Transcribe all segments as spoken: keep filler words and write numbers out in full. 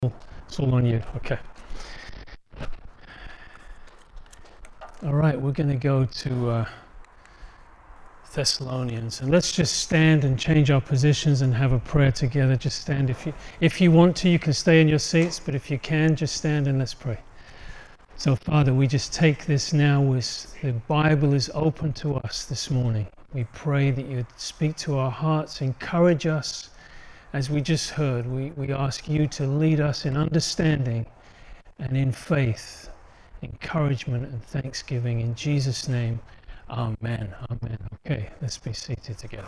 It's all on you. Okay. All right, we're going to go to uh, Thessalonians, and let's just stand and change our positions and have a prayer together. Just stand. If you if you want to, you can stay in your seats, but if you can, just stand and let's pray. So, Father, we just take this now as the Bible is open to us this morning. We pray that you'd speak to our hearts, encourage us. As we just heard, we, we ask you to lead us in understanding and in faith, encouragement and thanksgiving. In Jesus' name, amen. Amen. Okay, let's be seated together.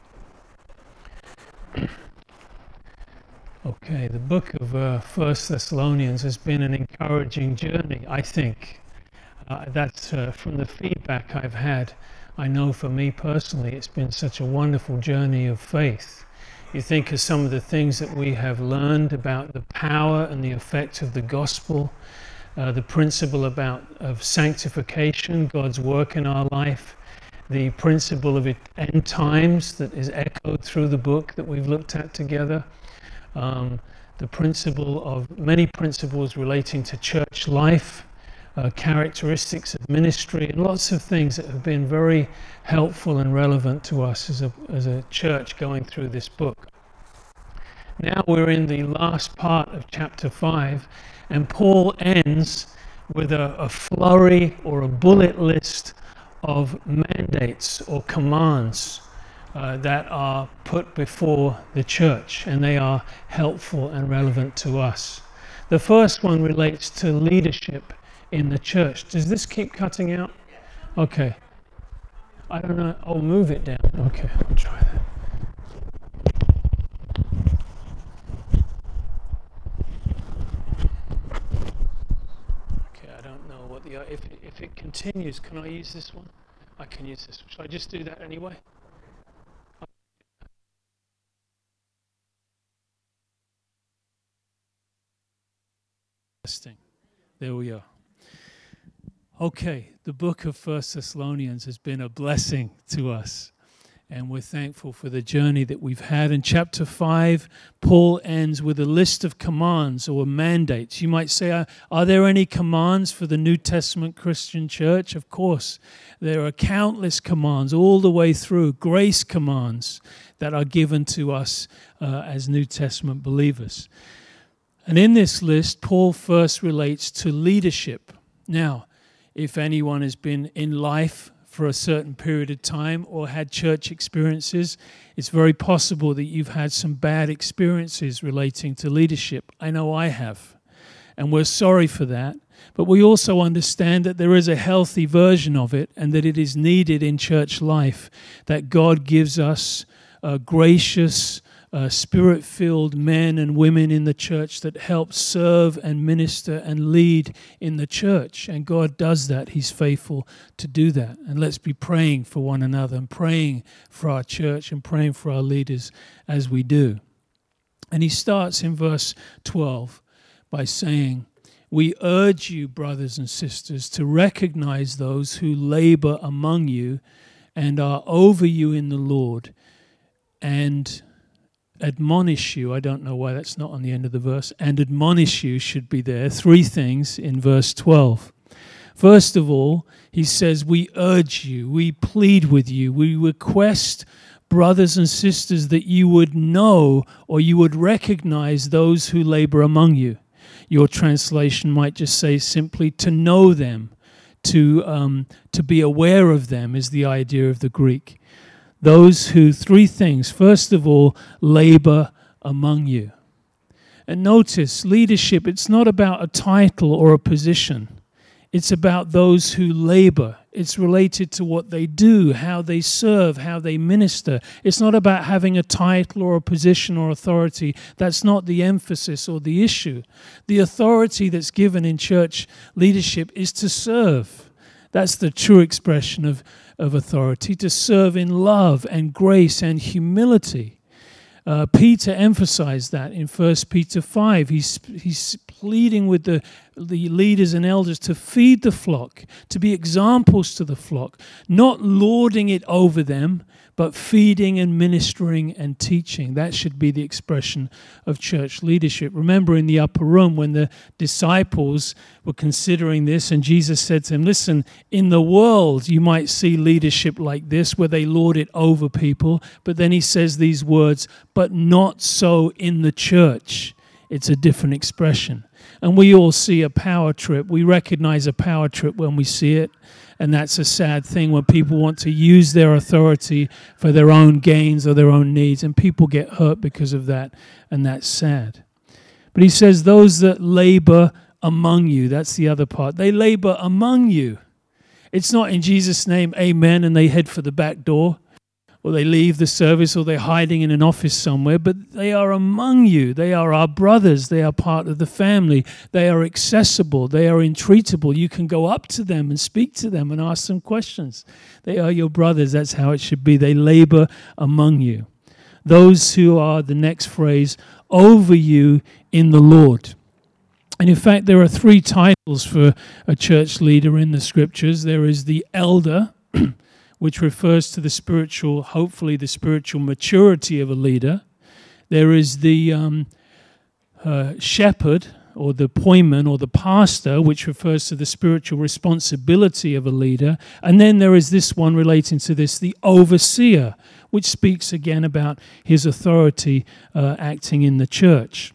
Okay, the book of uh, First Thessalonians has been an encouraging journey, I think. Uh, that's uh, from the feedback I've had. I know for me personally, it's been such a wonderful journey of faith. You think of some of the things that we have learned about the power and the effect of the gospel, uh, the principle about of sanctification, God's work in our life, the principle of it, end times that is echoed through the book that we've looked at together, um, the principle of many principles relating to church life, uh, characteristics of ministry, and lots of things that have been very helpful and relevant to us as a as a church going through this book. Now we're in the last part of chapter five, and Paul ends with a, a flurry or a bullet list of mandates or commands uh, that are put before the church, and they are helpful and relevant to us. The first one relates to leadership in the church. Does this keep cutting out? Okay. I don't know. I'll move it down. Okay, I'll try that. Okay, I don't know what the if it, if it continues. Can I use this one? I can use this. Shall I just do that anyway? Testing. There we are. Okay, the book of First Thessalonians has been a blessing to us, and we're thankful for the journey that we've had. In chapter five, Paul ends with a list of commands or mandates. You might say, are, are there any commands for the New Testament Christian church? Of course, there are countless commands all the way through, grace commands that are given to us uh, as New Testament believers. And in this list, Paul first relates to leadership. Now, if anyone has been in life for a certain period of time or had church experiences, it's very possible that you've had some bad experiences relating to leadership. I know I have, and we're sorry for that. But we also understand that there is a healthy version of it and that it is needed in church life, that God gives us a gracious, Uh, spirit-filled men and women in the church that help serve and minister and lead in the church. And God does that. He's faithful to do that. And let's be praying for one another and praying for our church and praying for our leaders as we do. And he starts in verse twelve by saying, "We urge you, brothers and sisters, to recognize those who labor among you and are over you in the Lord, and admonish you." I don't know why that's not on the end of the verse. And admonish you should be there. Three things in verse twelve. First of all, he says, we urge you, we plead with you, we request, brothers and sisters, that you would know or you would recognize those who labor among you. Your translation might just say simply to know them, to um, to be aware of them is the idea of the Greek. Those who, three things. First of all, labor among you. And notice, leadership, it's not about a title or a position. It's about those who labor. It's related to what they do, how they serve, how they minister. It's not about having a title or a position or authority. That's not the emphasis or the issue. The authority that's given in church leadership is to serve. That's the true expression of of authority, to serve in love and grace and humility. Uh, Peter emphasized that in First Peter five. He, he pleading with the, the leaders and elders to feed the flock, to be examples to the flock, not lording it over them, but feeding and ministering and teaching. That should be the expression of church leadership. Remember in the upper room when the disciples were considering this and Jesus said to them, listen, in the world you might see leadership like this where they lord it over people, but then he says these words, but not so in the church. It's a different expression. And we all see a power trip. We recognize a power trip when we see it. And that's a sad thing when people want to use their authority for their own gains or their own needs. And people get hurt because of that. And that's sad. But he says, those that labor among you, that's the other part. They labor among you. It's not in Jesus' name, amen, and they head for the back door. Or they leave the service, or they're hiding in an office somewhere, but they are among you. They are our brothers. They are part of the family. They are accessible. They are entreatable. You can go up to them and speak to them and ask them questions. They are your brothers. That's how it should be. They labor among you. Those who are, the next phrase, over you in the Lord. And in fact, there are three titles for a church leader in the scriptures. There is the elder, which refers to the spiritual, hopefully the spiritual maturity of a leader. There is the um, uh, shepherd, or the poimen, or the pastor, which refers to the spiritual responsibility of a leader. And then there is this one relating to this, the overseer, which speaks again about his authority uh, acting in the church.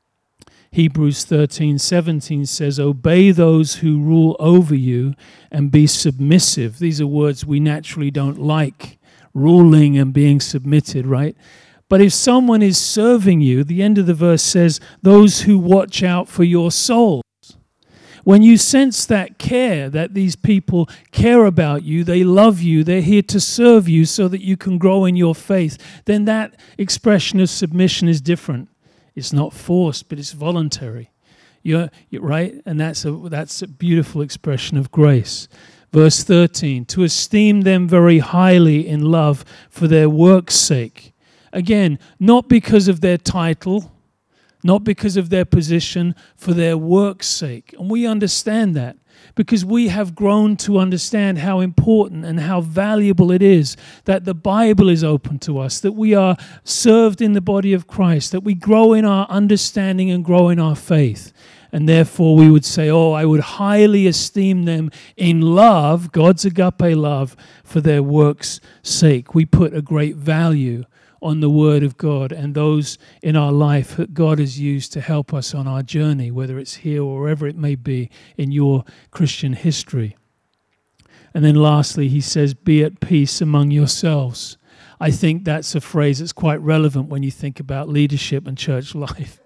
Hebrews thirteen seventeen says, obey those who rule over you and be submissive. These are words we naturally don't like, ruling and being submitted, right? But if someone is serving you, the end of the verse says, those who watch out for your souls. When you sense that care, that these people care about you, they love you, they're here to serve you so that you can grow in your faith, then that expression of submission is different. It's not forced, but it's voluntary. You're, you're right, and that's a that's a beautiful expression of grace. Verse thirteen, to esteem them very highly in love for their work's sake. Again, not because of their title, not because of their position, for their work's sake. And we understand that because we have grown to understand how important and how valuable it is that the Bible is open to us, that we are served in the body of Christ, that we grow in our understanding and grow in our faith. And therefore we would say, oh, I would highly esteem them in love, God's agape love, for their work's sake. We put a great value on the Word of God and those in our life that God has used to help us on our journey, whether it's here or wherever it may be in your Christian history. And then lastly, he says, be at peace among yourselves. I think that's a phrase that's quite relevant when you think about leadership and church life.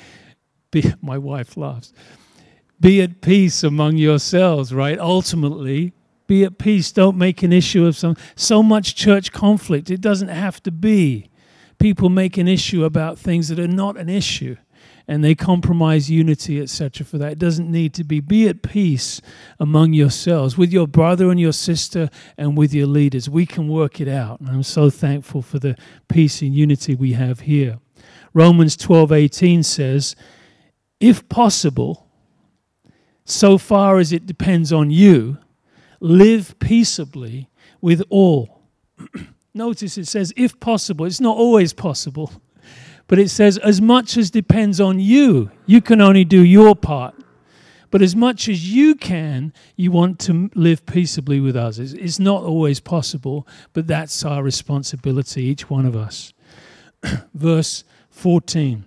Be, my wife laughs. Be at peace among yourselves, right? Ultimately, be at peace. Don't make an issue of some so much church conflict. It doesn't have to be. People make an issue about things that are not an issue, and they compromise unity, et cetera for that. It doesn't need to be. Be at peace among yourselves, with your brother and your sister and with your leaders. We can work it out, and I'm so thankful for the peace and unity we have here. Romans twelve eighteen says, if possible, so far as it depends on you, live peaceably with all. Notice it says, if possible. It's not always possible. But it says, as much as depends on you, you can only do your part. But as much as you can, you want to live peaceably with others. It's not always possible, but that's our responsibility, each one of us. Verse fourteen.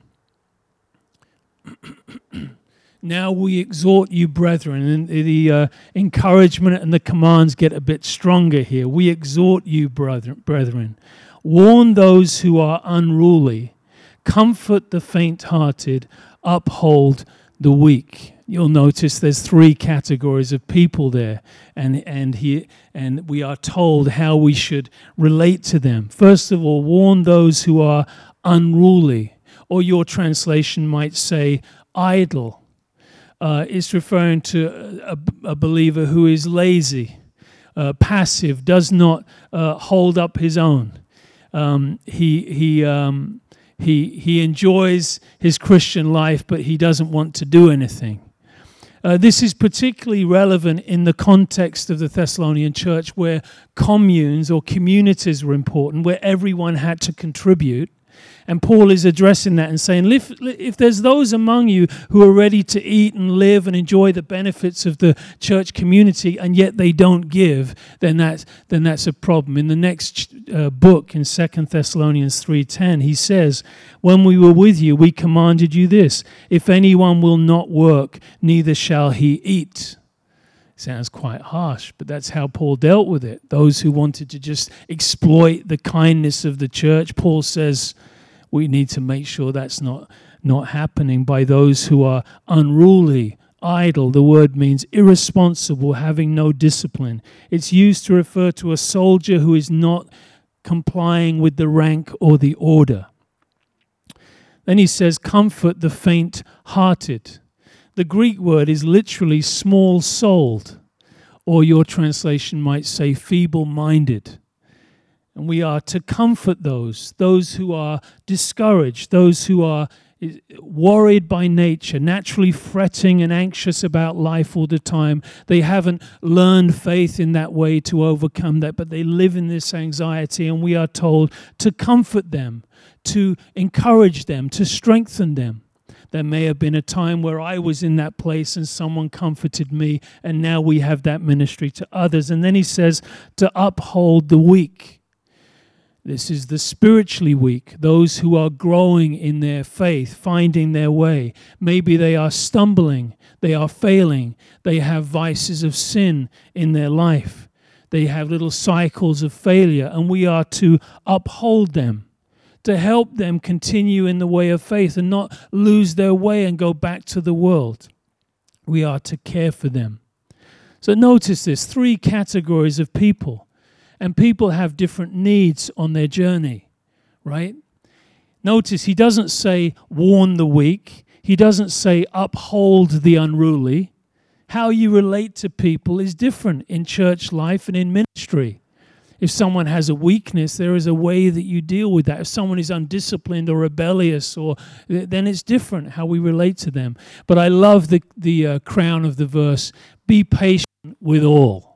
Now we exhort you, brethren, and the uh, encouragement and the commands get a bit stronger here. We exhort you, brethren. Warn those who are unruly. Comfort the faint-hearted. Uphold the weak. You'll notice there's three categories of people there, and and he and we are told how we should relate to them. First of all, warn those who are unruly, or your translation might say idle. Uh, it's referring to a, a believer who is lazy, uh, passive, does not uh, hold up his own. Um, he he um, he he enjoys his Christian life, but he doesn't want to do anything. Uh, this is particularly relevant in the context of the Thessalonian church, where communes or communities were important, where everyone had to contribute. And Paul is addressing that and saying, if, if there's those among you who are ready to eat and live and enjoy the benefits of the church community, and yet they don't give, then that's, then that's a problem. In the next uh, book, in Second Thessalonians three ten, he says, when we were with you, we commanded you this: if anyone will not work, neither shall he eat. Sounds quite harsh, but that's how Paul dealt with it. Those who wanted to just exploit the kindness of the church, Paul says, we need to make sure that's not, not happening by those who are unruly, idle. The word means irresponsible, having no discipline. It's used to refer to a soldier who is not complying with the rank or the order. Then he says, comfort the faint-hearted. The Greek word is literally small-souled, or your translation might say feeble-minded. And we are to comfort those, those who are discouraged, those who are worried by nature, naturally fretting and anxious about life all the time. They haven't learned faith in that way to overcome that, but they live in this anxiety, and we are told to comfort them, to encourage them, to strengthen them. There may have been a time where I was in that place and someone comforted me, and now we have that ministry to others. And then he says to uphold the weak. This is the spiritually weak, those who are growing in their faith, finding their way. Maybe they are stumbling, they are failing, they have vices of sin in their life. They have little cycles of failure, and we are to uphold them, to help them continue in the way of faith and not lose their way and go back to the world. We are to care for them. So notice this, three categories of people. And people have different needs on their journey, right? Notice he doesn't say warn the weak. He doesn't say uphold the unruly. How you relate to people is different in church life and in ministry. If someone has a weakness, there is a way that you deal with that. If someone is undisciplined or rebellious, or then it's different how we relate to them. But I love the, the uh, crown of the verse, be patient with all.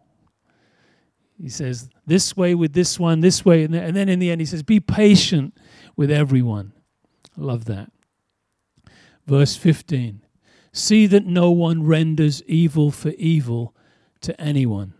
He says, this way with this one, this way, and then in the end he says, be patient with everyone. I love that. Verse fifteen, see that no one renders evil for evil to anyone.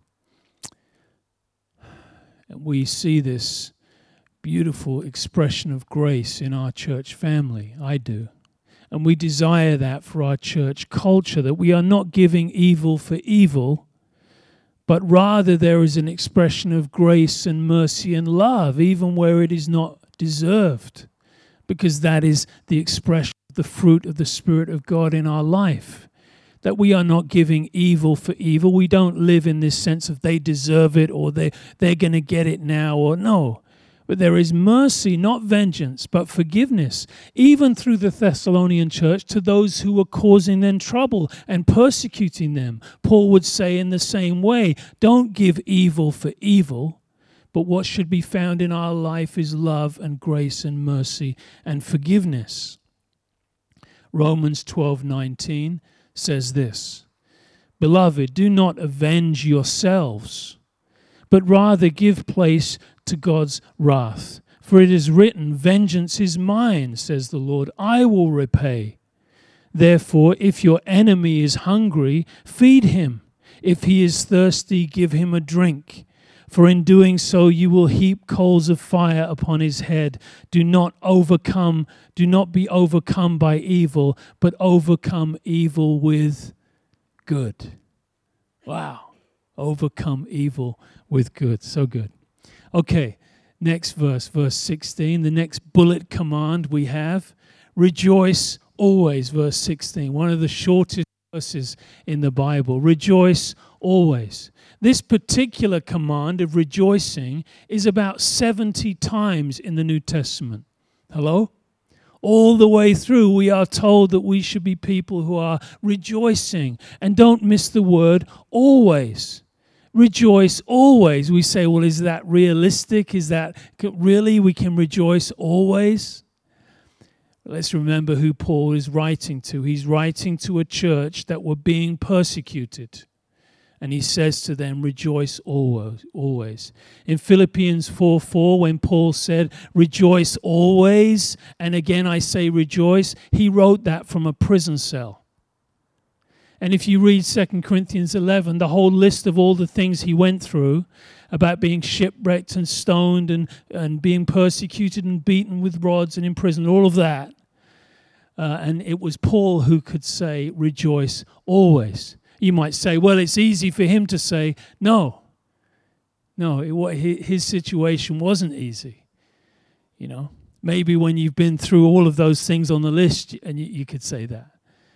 And we see this beautiful expression of grace in our church family. I do. And we desire that for our church culture, that we are not giving evil for evil, but rather there is an expression of grace and mercy and love, even where it is not deserved, because that is the expression of the fruit of the Spirit of God in our life. That we are not giving evil for evil. We don't live in this sense of they deserve it or they, they're going to get it now, or no. But there is mercy, not vengeance, but forgiveness, even through the Thessalonian church, to those who were causing them trouble and persecuting them. Paul would say in the same way, don't give evil for evil, but what should be found in our life is love and grace and mercy and forgiveness. Romans twelve nineteen says this, beloved, do not avenge yourselves, but rather give place to God's wrath. For it is written, vengeance is mine, says the Lord, I will repay. Therefore, if your enemy is hungry, feed him. If he is thirsty, give him a drink. For in doing so, you will heap coals of fire upon his head. Do not overcome, do not be overcome by evil, but overcome evil with good. Wow. Overcome evil with good. So good. Okay, next verse, verse sixteen, the next bullet command we have, rejoice always, verse sixteen, one of the shortest verses in the Bible. Rejoice always. This particular command of rejoicing is about seventy times in the New Testament. Hello? All the way through, we are told that we should be people who are rejoicing. And don't miss the word always. Rejoice always. We say, well, is that realistic? Is that really we can rejoice always? Let's remember who Paul is writing to. He's writing to a church that were being persecuted. And he says to them, rejoice always. always. In Philippians four four, when Paul said, rejoice always, and again I say rejoice, he wrote that from a prison cell. And if you read Second Corinthians eleven, the whole list of all the things he went through about being shipwrecked and stoned and, and being persecuted and beaten with rods and imprisoned, all of that. Uh, and it was Paul who could say, rejoice always. You might say, well, it's easy for him to say, no. No, it, his situation wasn't easy. You know, maybe when you've been through all of those things on the list, and you, you could say that.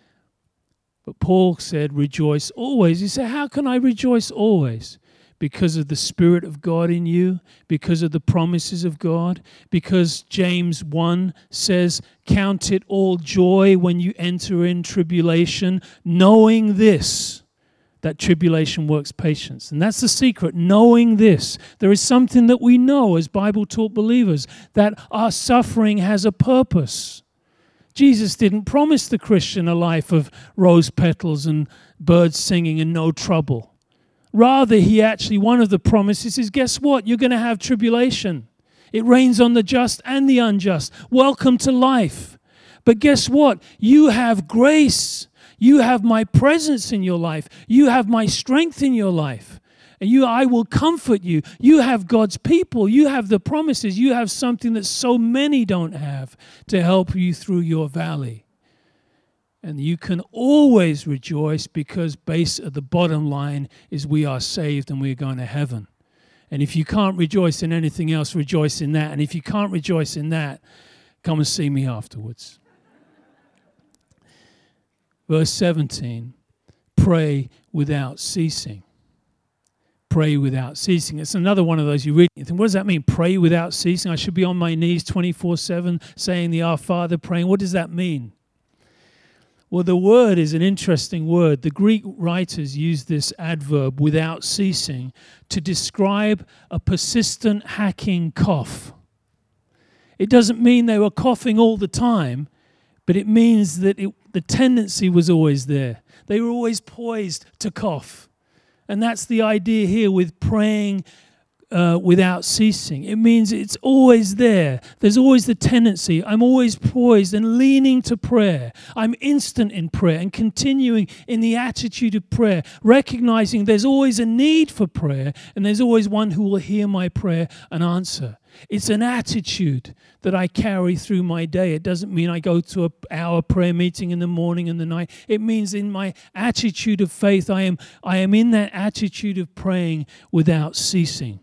But Paul said, rejoice always. He said, how can I rejoice always? Because of the Spirit of God in you, because of the promises of God, because James one says, count it all joy when you enter in tribulation, knowing this, that tribulation works patience. And that's the secret, knowing this. There is something that we know as Bible-taught believers, that our suffering has a purpose. Jesus didn't promise the Christian a life of rose petals and birds singing and no trouble. Rather, he actually, one of the promises is, guess what? You're going to have tribulation. It rains on the just and the unjust. Welcome to life. But guess what? You have grace. You have my presence in your life. You have my strength in your life. And you, I will comfort you. You have God's people. You have the promises. You have something that so many don't have to help you through your valley. And you can always rejoice because base at the bottom line is we are saved and we're going to heaven. And if you can't rejoice in anything else, rejoice in that. And if you can't rejoice in that, come and see me afterwards. Verse seventeen, pray without ceasing. Pray without ceasing. It's another one of those you read and you think, what does that mean? Pray without ceasing? I should be on my knees twenty-four seven saying the Our Father, praying. What does that mean? Well, the word is an interesting word. The Greek writers use this adverb, without ceasing, to describe a persistent hacking cough. It doesn't mean they were coughing all the time, but it means that it, the tendency was always there. They were always poised to cough. And that's the idea here with praying Uh, without ceasing. It means it's always there. There's always the tendency. I'm always poised and leaning to prayer. I'm instant in prayer and continuing in the attitude of prayer, recognizing there's always a need for prayer and there's always one who will hear my prayer and answer. It's an attitude that I carry through my day. It doesn't mean I go to an hour prayer meeting in the morning and the night. It means in my attitude of faith, I am, I am in that attitude of praying without ceasing.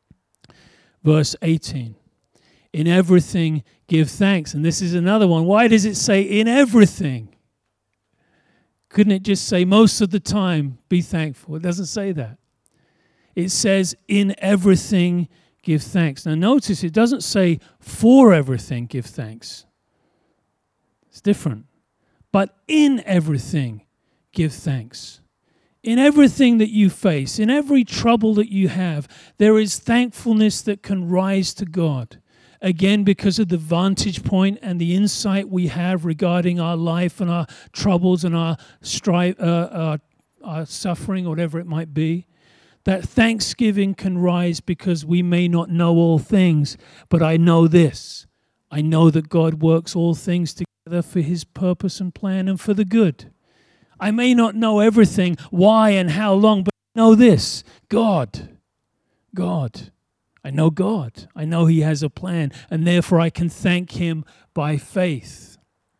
Verse eighteen, in everything give thanks. And this is another one. Why does it say in everything? Couldn't it just say most of the time be thankful? It doesn't say that. It says in everything give thanks. Now notice it doesn't say for everything give thanks. It's different. But in everything give thanks. In everything that you face, in every trouble that you have, there is thankfulness that can rise to God. Again, because of the vantage point and the insight we have regarding our life and our troubles and our strife, uh, our, our suffering, whatever it might be. That thanksgiving can rise because we may not know all things, but I know this. I know that God works all things together for his purpose and plan and for the good. I may not know everything, why and how long, but I know this, God, God. I know God. I know he has a plan, and therefore I can thank him by faith.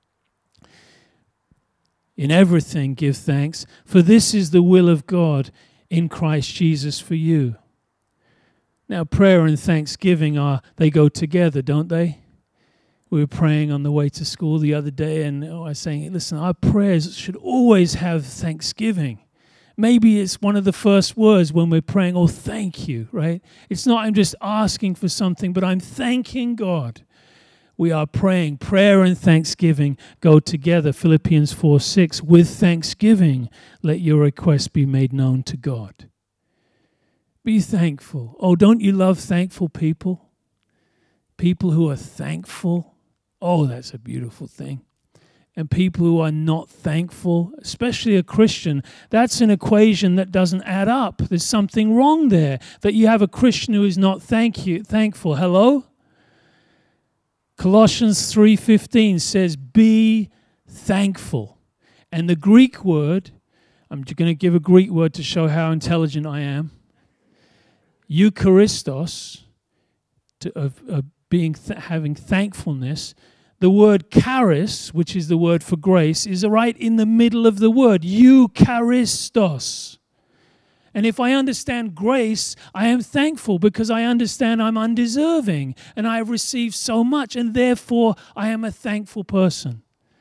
In everything give thanks, for this is the will of God in Christ Jesus for you. Now prayer and thanksgiving, are they go together, don't they? We were praying on the way to school the other day, and I was saying, listen, our prayers should always have thanksgiving. Maybe it's one of the first words when we're praying, oh, thank you, right? It's not I'm just asking for something, but I'm thanking God. We are praying. Prayer and thanksgiving go together. Philippians four six, with thanksgiving, let your requests be made known to God. Be thankful. Oh, don't you love thankful people? People who are thankful. Oh, that's a beautiful thing. And people who are not thankful, especially a Christian, that's an equation that doesn't add up. There's something wrong there, that you have a Christian who is not thank you, thankful. Hello? Colossians three fifteen says, be thankful. And the Greek word, I'm going to give a Greek word to show how intelligent I am. Eucharistos, to, of, of being th- having thankfulness. The word charis, which is the word for grace, is right in the middle of the word. Eucharistos. And if I understand grace, I am thankful because I understand I'm undeserving and I have received so much, and therefore I am a thankful person.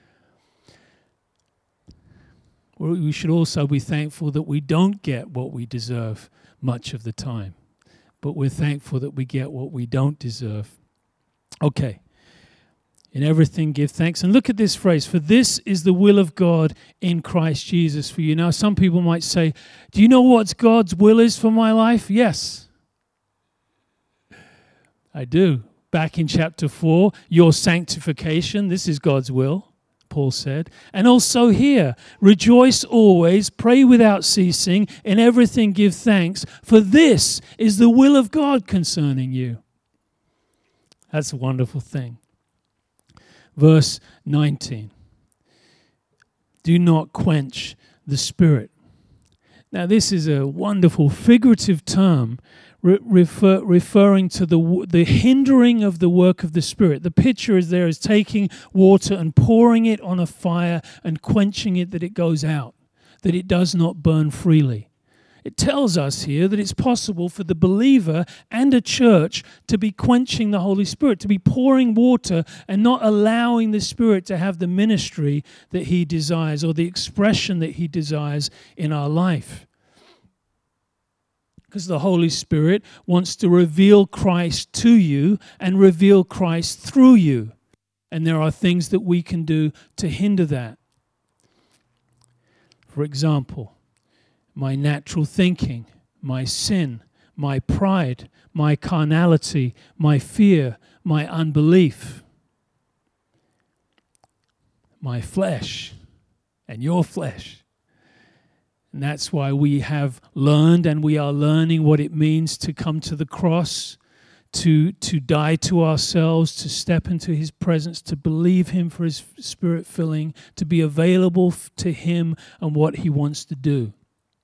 We should also be thankful that we don't get what we deserve much of the time, but we're thankful that we get what we don't deserve. Okay. In everything give thanks. And look at this phrase, for this is the will of God in Christ Jesus for you. Now, some people might say, do you know what God's will is for my life? Yes. I do. Back in chapter four, your sanctification, this is God's will, Paul said. And also here, rejoice always, pray without ceasing, in everything give thanks, for this is the will of God concerning you. That's a wonderful thing. Verse nineteen. Do not quench the Spirit. Now, this is a wonderful figurative term re- refer, referring to the the hindering of the work of the Spirit. The picture is there is taking water and pouring it on a fire and quenching it that it goes out, that it does not burn freely. It tells us here that it's possible for the believer and a church to be quenching the Holy Spirit, to be pouring water and not allowing the Spirit to have the ministry that He desires or the expression that He desires in our life. Because the Holy Spirit wants to reveal Christ to you and reveal Christ through you. And there are things that we can do to hinder that. For example, my natural thinking, my sin, my pride, my carnality, my fear, my unbelief, my flesh, and your flesh. And that's why we have learned and we are learning what it means to come to the cross, to, to die to ourselves, to step into His presence, to believe Him for His Spirit filling, to be available to Him and what He wants to do.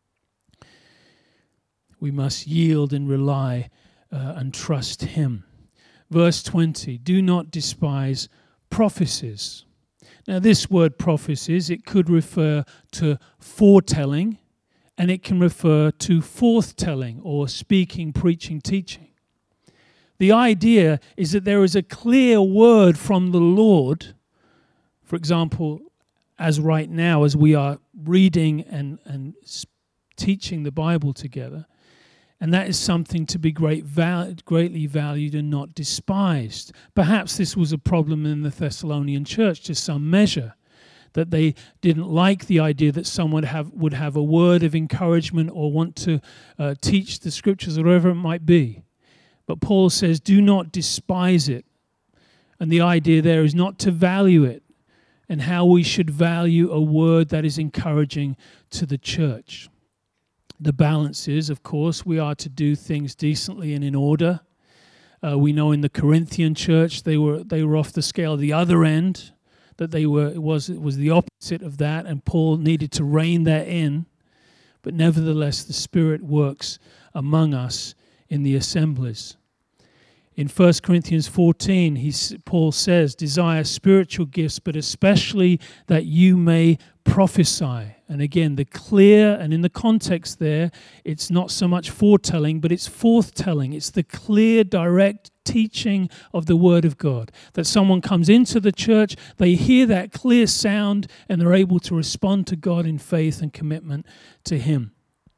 We must yield and rely uh, and trust Him. Verse twenty, do not despise prophecies. Now, this word prophecies, it could refer to foretelling, and it can refer to forthtelling or speaking, preaching, teaching. The idea is that there is a clear word from the Lord. For example, as right now, as we are reading and, and teaching the Bible together, and that is something to be great val- greatly valued and not despised. Perhaps this was a problem in the Thessalonian church to some measure, that they didn't like the idea that someone have, would have a word of encouragement or want to uh, teach the scriptures or whatever it might be. But Paul says, do not despise it. And the idea there is not to value it, and how we should value a word that is encouraging to the church. The balance is, of course, we are to do things decently and in order. Uh, we know in the Corinthian church they were they were off the scale the other end, that they were it was it was the opposite of that, and Paul needed to rein that in. But nevertheless, the Spirit works among us in the assemblies. In First Corinthians fourteen, he, Paul says, desire spiritual gifts, but especially that you may prophesy. And again, the clear, and in the context there, it's not so much foretelling, but it's forthtelling. It's the clear, direct teaching of the Word of God. That someone comes into the church, they hear that clear sound, and they're able to respond to God in faith and commitment to Him.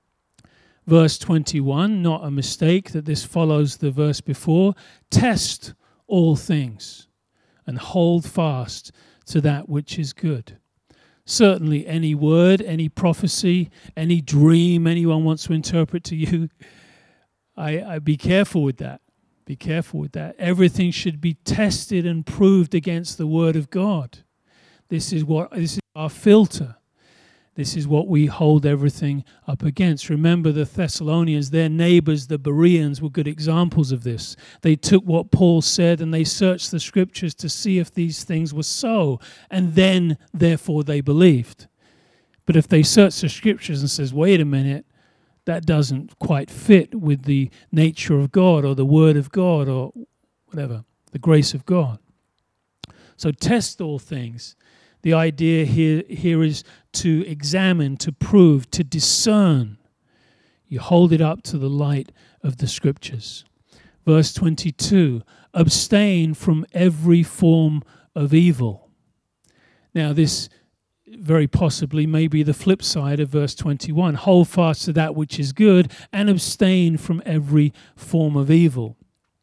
Verse twenty-one, not a mistake that this follows the verse before. Test all things and hold fast to that which is good. Certainly any word, any prophecy, any dream anyone wants to interpret to you, I, I be careful with that, Be careful with that. Everything should be tested and proved against the Word of God. This is what this is our filter. This is what we hold everything up against. Remember the Thessalonians, their neighbors, the Bereans, were good examples of this. They took what Paul said and they searched the scriptures to see if these things were so, and then, therefore, they believed. But if they search the scriptures and says, wait a minute, that doesn't quite fit with the nature of God or the Word of God or whatever, the grace of God. So test all things. The idea here, here is to examine, to prove, to discern. You hold it up to the light of the Scriptures. Verse twenty-two, abstain from every form of evil. Now this very possibly may be the flip side of verse twenty-one. Hold fast to that which is good and abstain from every form of evil.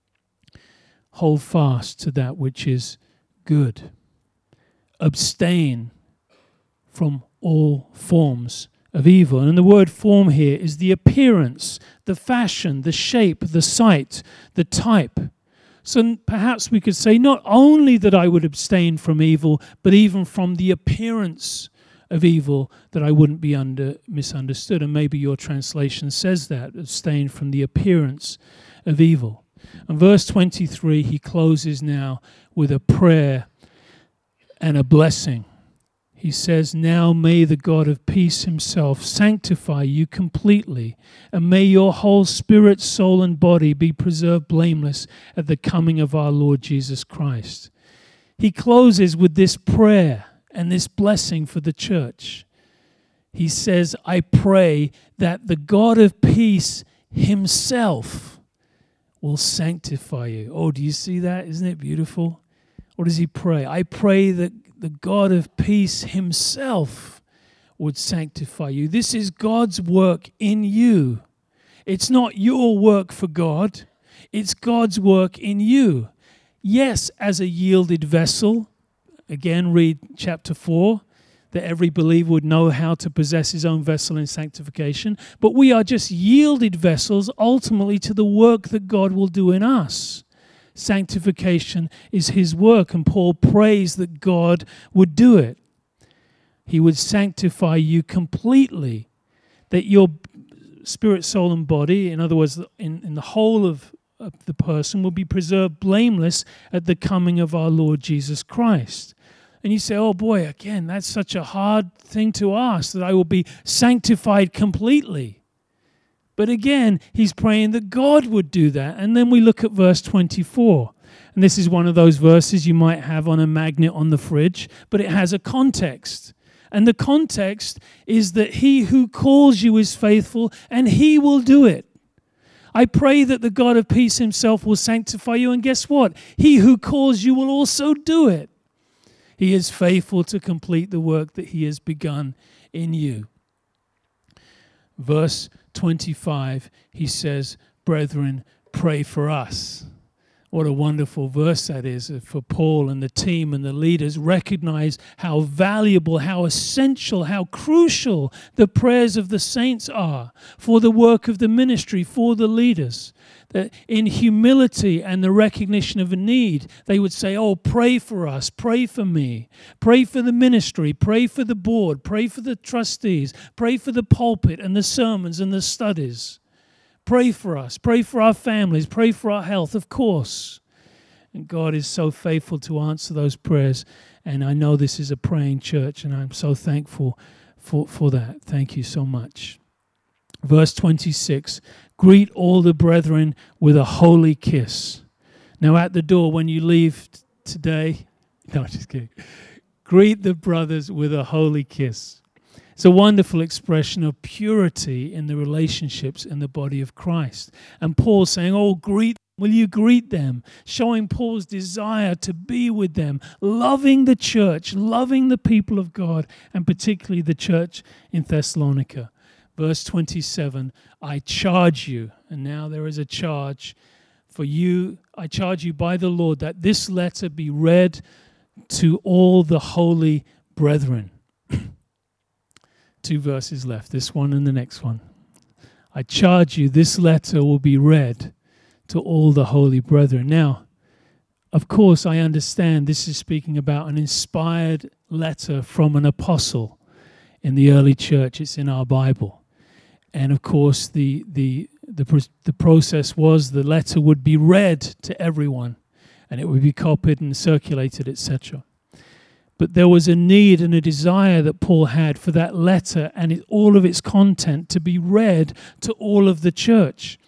Hold fast to that which is good. Abstain from all forms of evil. And the word form here is the appearance, the fashion, the shape, the sight, the type. So perhaps we could say not only that I would abstain from evil, but even from the appearance of evil, that I wouldn't be under misunderstood. And maybe your translation says that, abstain from the appearance of evil. And verse twenty-three, he closes now with a prayer and a blessing. He says, now may the God of peace himself sanctify you completely, and may your whole spirit, soul, and body be preserved blameless at the coming of our Lord Jesus Christ. He closes with this prayer and this blessing for the church. He says, I pray that the God of peace himself will sanctify you. Oh, do you see that? Isn't it beautiful? What does he pray? I pray that the God of peace himself would sanctify you. This is God's work in you. It's not your work for God. It's God's work in you. Yes, as a yielded vessel. Again, read chapter four, that every believer would know how to possess his own vessel in sanctification. But we are just yielded vessels ultimately to the work that God will do in us. Sanctification is his work, and Paul prays that God would do it. He would sanctify you completely, that your spirit, soul, and body, in other words, in, in the whole of, of the person, will be preserved blameless at the coming of our Lord Jesus Christ. And you say, oh boy, again, that's such a hard thing to ask, that I will be sanctified completely. But again, he's praying that God would do that. And then we look at verse twenty-four. And this is one of those verses you might have on a magnet on the fridge, but it has a context. And the context is that he who calls you is faithful, and he will do it. I pray that the God of peace himself will sanctify you. And guess what? He who calls you will also do it. He is faithful to complete the work that he has begun in you. Verse twenty-five, he says, brethren, pray for us. What a wonderful verse that is for Paul and the team and the leaders. Recognize how valuable, how essential, how crucial the prayers of the saints are for the work of the ministry, for the leaders. That in humility and the recognition of a need, they would say, oh, pray for us, pray for me, pray for the ministry, pray for the board, pray for the trustees, pray for the pulpit and the sermons and the studies. Pray for us, pray for our families, pray for our health, of course. And God is so faithful to answer those prayers. And I know this is a praying church, and I'm so thankful for, for that. Thank you so much. Verse twenty-six, greet all the brethren with a holy kiss. Now at the door when you leave t- today, no, just kidding. Greet the brothers with a holy kiss. It's a wonderful expression of purity in the relationships in the body of Christ. And Paul saying, oh, greet, will you greet them? Showing Paul's desire to be with them, loving the church, loving the people of God, and particularly the church in Thessalonica. Verse twenty-seven, I charge you, and now there is a charge for you, I charge you by the Lord that this letter be read to all the holy brethren. Two verses left, this one and the next one. I charge you, this letter will be read to all the holy brethren. Now, of course, I understand this is speaking about an inspired letter from an apostle in the early church. It's in our Bible. And of course, the the the, the process was the letter would be read to everyone, and it would be copied and circulated, et cetera. But there was a need and a desire that Paul had for that letter and it, all of its content to be read to all of the church.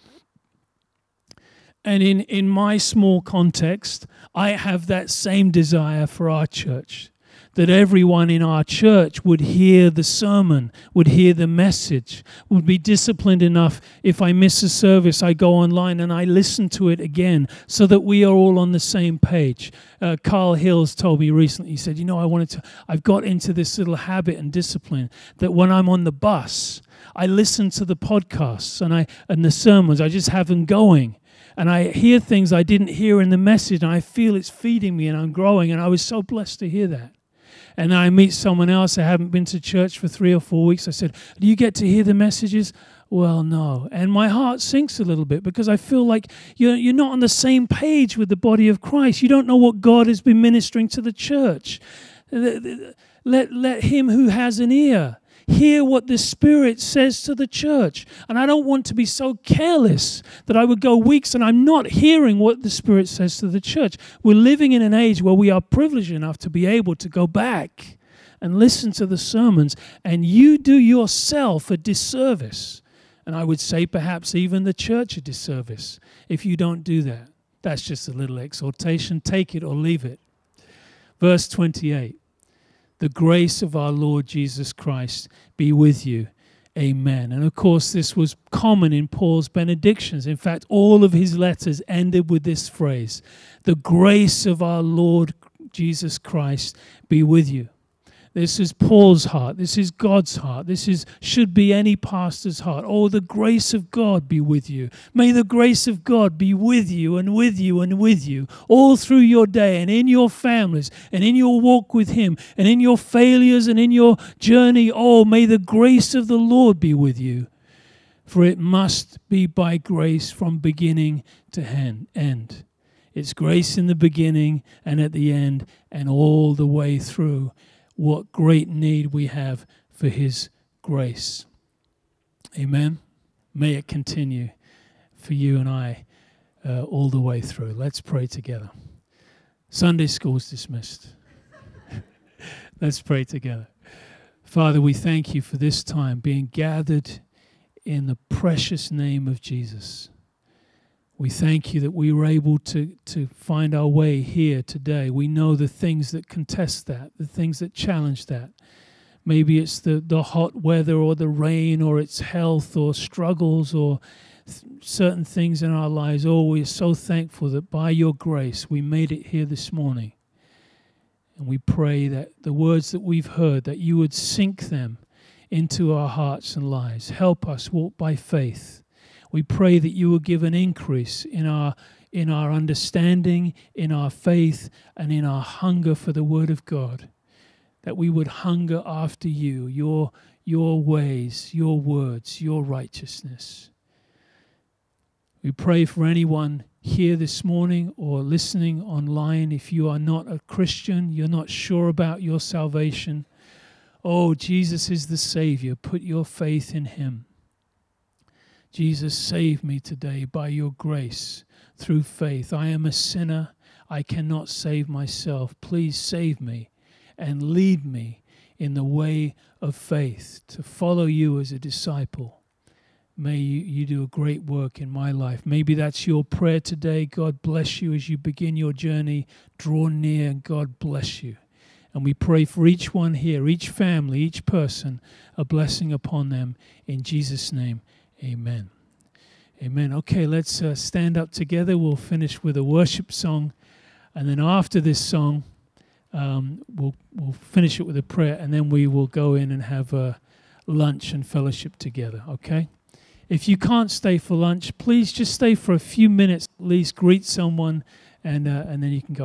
And in, in my small context, I have that same desire for our church, that everyone in our church would hear the sermon, would hear the message, would be disciplined enough. If I miss a service, I go online and I listen to it again so that we are all on the same page. Uh, Carl Hills told me recently, he said, you know, I wanted to, I've got into this little habit and discipline that when I'm on the bus, I listen to the podcasts and I and the sermons, I just have them going. And I hear things I didn't hear in the message, and I feel it's feeding me and I'm growing, and I was so blessed to hear that. And then I meet someone else, I haven't been to church for three or four weeks. I said, do you get to hear the messages? Well, no. And my heart sinks a little bit because I feel like you're, you're not on the same page with the body of Christ. You don't know what God has been ministering to the church. Let, let him who has an ear hear what the Spirit says to the church. And I don't want to be so careless that I would go weeks and I'm not hearing what the Spirit says to the church. We're living in an age where we are privileged enough to be able to go back and listen to the sermons, and you do yourself a disservice. And I would say perhaps even the church a disservice if you don't do that. That's just a little exhortation. Take it or leave it. Verse twenty-eight. The grace of our Lord Jesus Christ be with you. Amen. And of course, this was common in Paul's benedictions. In fact, all of his letters ended with this phrase, the grace of our Lord Jesus Christ be with you. This is Paul's heart. This is God's heart. This is should be any pastor's heart. Oh, the grace of God be with you. May the grace of God be with you and with you and with you all through your day and in your families and in your walk with Him and in your failures and in your journey. Oh, may the grace of the Lord be with you. For it must be by grace from beginning to end. It's grace in the beginning and at the end and all the way through. What great need we have for His grace. Amen. May it continue for you and I uh, all the way through. Let's pray together. Sunday school's dismissed. Let's pray together. Father, we thank you for this time being gathered in the precious name of Jesus. We thank you that we were able to, to find our way here today. We know the things that contest that, the things that challenge that. Maybe it's the, the hot weather or the rain or it's health or struggles or th- certain things in our lives. Oh, we're so thankful that by your grace we made it here this morning. And we pray that the words that we've heard, that you would sink them into our hearts and lives. Help us walk by faith. We pray that you will give an increase in our in our understanding, in our faith, and in our hunger for the Word of God. That we would hunger after you, your, your ways, your words, your righteousness. We pray for anyone here this morning or listening online. If you are not a Christian, you're not sure about your salvation. Oh, Jesus is the Savior. Put your faith in Him. Jesus, save me today by your grace through faith. I am a sinner. I cannot save myself. Please save me and lead me in the way of faith to follow you as a disciple. May you, you do a great work in my life. Maybe that's your prayer today. God bless you as you begin your journey. Draw near and God bless you. And we pray for each one here, each family, each person, a blessing upon them in Jesus' name. Amen. Amen. Okay, let's uh, stand up together. We'll finish with a worship song. And then after this song, um, we'll we'll finish it with a prayer. And then we will go in and have uh, lunch and fellowship together. Okay? If you can't stay for lunch, please just stay for a few minutes at least. Greet someone, and uh, and then you can go.